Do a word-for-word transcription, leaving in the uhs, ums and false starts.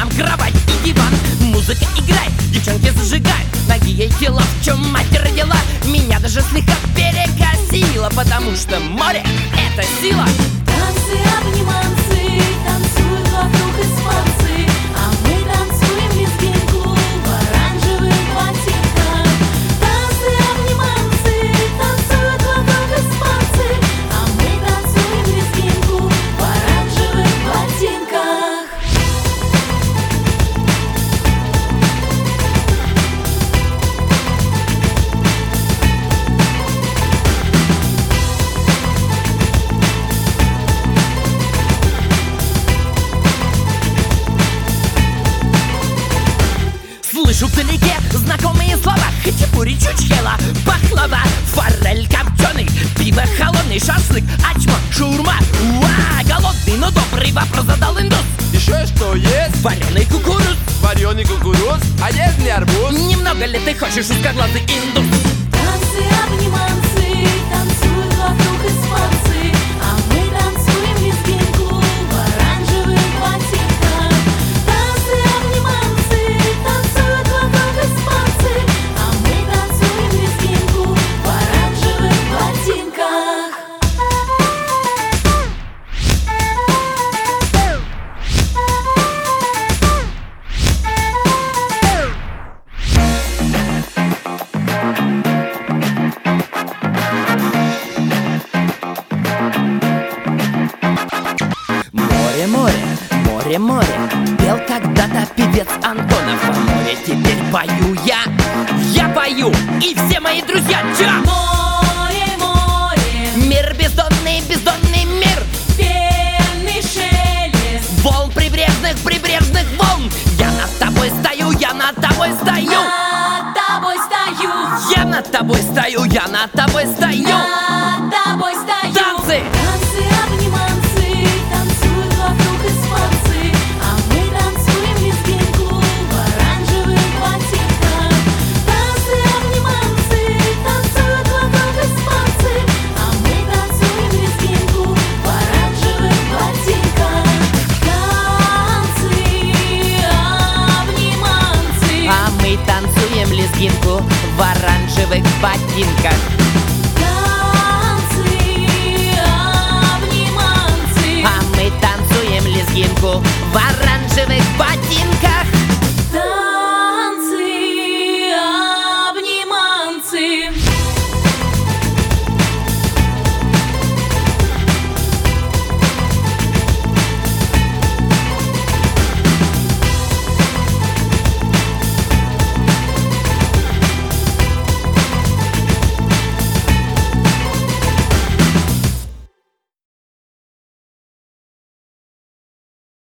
там кровать и диван. Музыка играет, девчонки зажигают, ноги ей тела, в чем мать родила. Меня даже слегка перекосило, потому что море — это сила. Танцы, обниманцы, танцуют вокруг испанцы, а мы танцуем лезгинку в оранжевых ботинках. Танцы, обниманцы, танцуют вокруг испанцы, а мы танцуем лезгинку в оранжевых ботинках. Слышу вдалеке знакомые слова: хачапури, чучхела, баклава, форель копченый, пиво холодный, шашлык, ачма, шаурма. Уа, голодный, но добрый вопрос задал индус. Еще что есть? Вареный кукуруз. Вареный кукуруз, а если арбуз? Немного ли ты хочешь, узкоглазый индус? Танцы, обниманцы, танцуют вокруг испанцы, а мы танцуем лезгинку в оранжевых ботинках. Танцы, обниманцы, танцуют вокруг испанцы, а мы танцуем лезгинку в оранжевых ботинках. Море, море, море, море, пел когда-то певец Антонов. О море теперь пою я, я пою, и все мои друзья. Ча! Море, море, Мир бездонный, бездонный мир, пенный шелест, волн прибрежных, прибрежных волн. Я над тобой стою, я над тобой стою, над тобой стою, я над тобой стою, я над тобой стою. над тобой стою. Танцы! Танцы, обниманцы, танцуют вокруг испанцы, а мы танцуем лезгинку в оранжевых ботинках. Танцы, обниманцы, танцуют вокруг испанцы, а мы танцуем лезгинку в оранжевых ботинках. Танцы, обниманцы, А мы танцуем лезгинку в оранжевых ботинках.